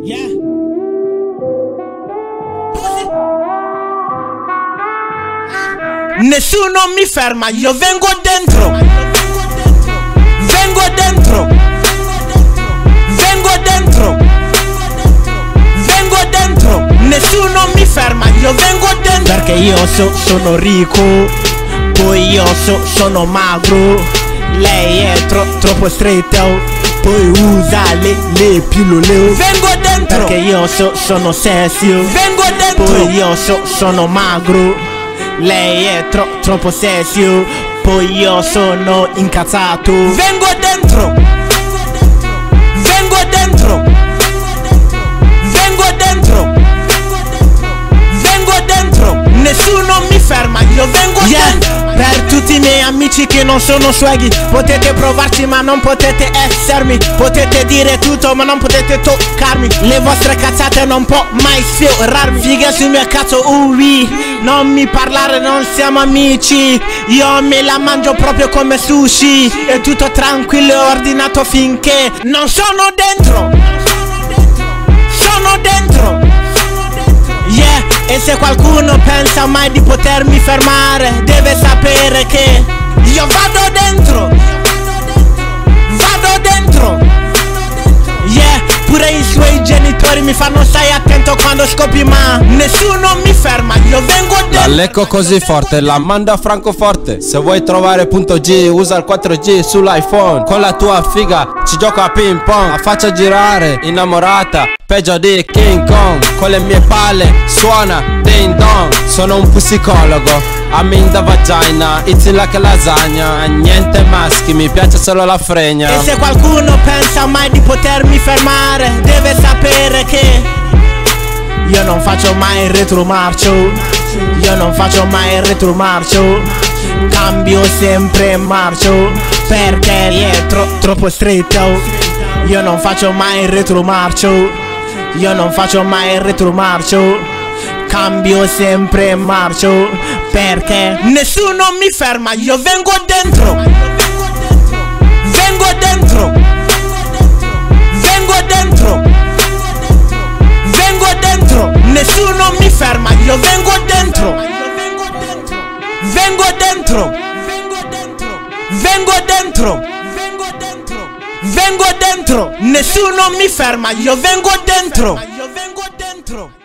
Yeah. Nessuno mi ferma, io vengo dentro. Vengo dentro. Vengo dentro. Vengo dentro. Nessuno mi ferma, io vengo dentro. Perché io sono ricco, poi io sono magro. Lei è troppo stretta, poi usa le pillole. Vengo dentro. Perché io sono sexy. Vengo dentro. Poi io sono magro. Lei è troppo sexy, poi io sono incazzato. Vengo dentro. Vengo dentro. Vengo dentro. Vengo dentro. Nessuno mi ferma, io vengo dentro. Per tutti i miei amici che non sono swaggy, potete provarci ma non potete essermi. Potete dire tutto ma non potete toccarmi. Le vostre cazzate non può mai sfiorarmi. Figa sul mio cazzo, non mi parlare, non siamo amici. Io me la mangio proprio come sushi. È tutto tranquillo e ordinato finché non sono dentro. Sono dentro. Yeah. E se qualcuno pensa mai di potermi fermare, deve sapere che io vado dentro. Vado dentro. Yeah. Pure i suoi genitori mi fanno stai attento quando scopi, ma nessuno mi ferma, io vengo dentro. La lecco così forte, la manda a Francoforte. Se vuoi trovare punto G, usa il 4G sull'iPhone. Con la tua figa ci gioca a ping pong, a faccia girare, innamorata, peggio di King Kong. Con le mie palle suona ding dong. Sono un psicologo, I'm in the vagina, it's like lasagna. Niente maschi, mi piace solo la fregna. E se qualcuno pensa mai di potermi fermare, deve sapere che io non faccio mai il retromarcio. Io non faccio mai il retromarcio. Cambio sempre marcio, perché è troppo stretto. Io non faccio mai il retromarcio. Io non faccio mai il retromarcio. Cambio sempre marcio, perché nessuno mi ferma, io vengo dentro. Vengo dentro. Vengo dentro. Vengo dentro. Nessuno mi ferma, io vengo dentro. Vengo dentro. Vengo dentro. Vengo dentro. Nessuno mi ferma, io vengo dentro.